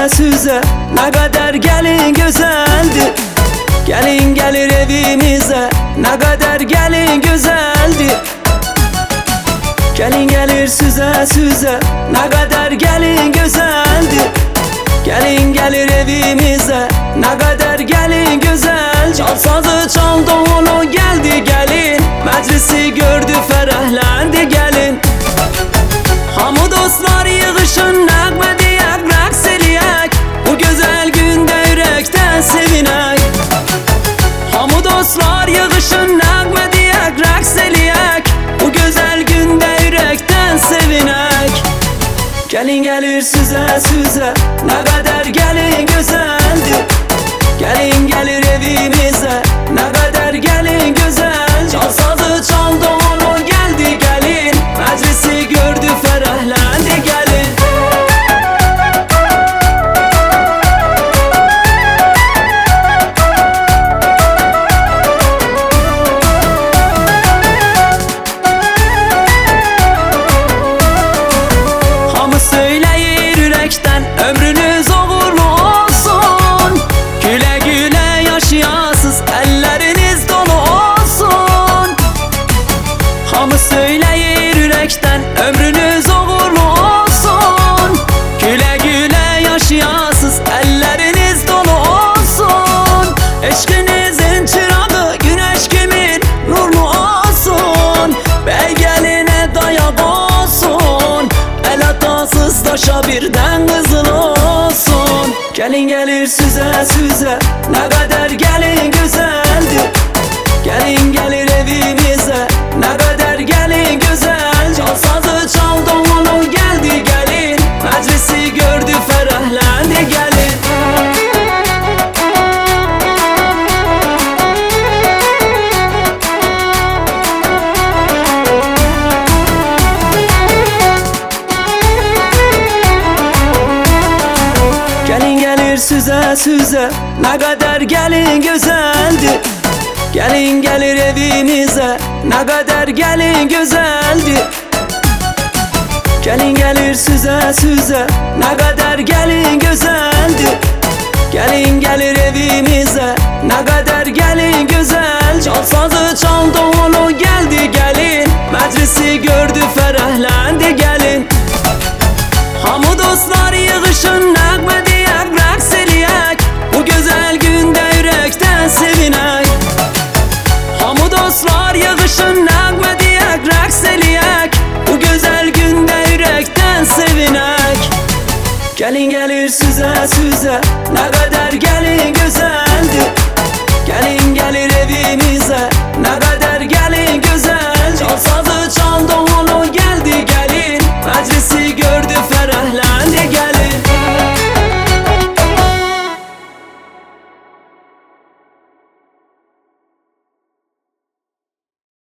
süze süze, ne kadar gelin güzeldi. Gelin gelir evimize, ne kadar gelin güzeldi. Gelin gelir süze süze, ne kadar gelin güzeldi. Gelin gelir evimize, ne kadar gelin güzel. Çal sazı çaldı onu geldi gelin, meclisi gördü ferahlendi gelin. Hamı dostlar yığışın nəğmə deyək, rəqs eləyək, bu gözəl gündə ürəkdən sevinək. Hamı dostlar yığışın nəğmə deyək, rəqs eləyək, bu gözəl gündə ürəkdən sevinək. Gelin gelir süze süze, ne kadar gelin güzeldi. Gelin gelir evimize, ne kadar gelin güzel. Çal sazı çaldı onu geldi gelin, meclisi gördü ferahlendi gelin. Hamı söyleyir yürekten, ömrünüz uğurlu olsun. Güle güle yaşayasız, elleriniz dolu olsun. Hamı söyleyir yürekten, ömrünüz uğurlu olsun. Güle güle yaşayasız, elleriniz dolu olsun. Eşkinizin çırağı güneş gibi nurlu olsun. Bey geline dayak olsun, el hatasız taşa birden kızıl olsun. Gelin gelir süze süze, ne kadar gelin güzeldi. Gelin gelir evimize, ne kadar gelin güzel. Çal sazı çaldı onu geldi gelin, meclisi gördü ferahlendi gelin. Gelin gelir süze süze, ne kadar gelin güzeldi. Gelin gelir evimize, ne kadar gelin güzeldi. Gelin gelir süze süze, ne kadar gelin güzeldi. Gelin gelir evimize, ne kadar gelin güzel. Çal sazı çaldı onu geldi gelin, meclisi gördü ferahlendi gelin. Hamı dostlar yığışın nəğmə deyək, rəqs eləyək, bu gözəl gündə ürəkdən sevinək. Hamı dostlar yığışın nəğmə deyək, rəqs eləyək, bu gözəl gündə ürəkdən sevinək. Gelin gelir süze süze, ne kadar gelin güzeldi. Gelin gelir evimize, ne kadar gelin güzel. Çal sazı çaldı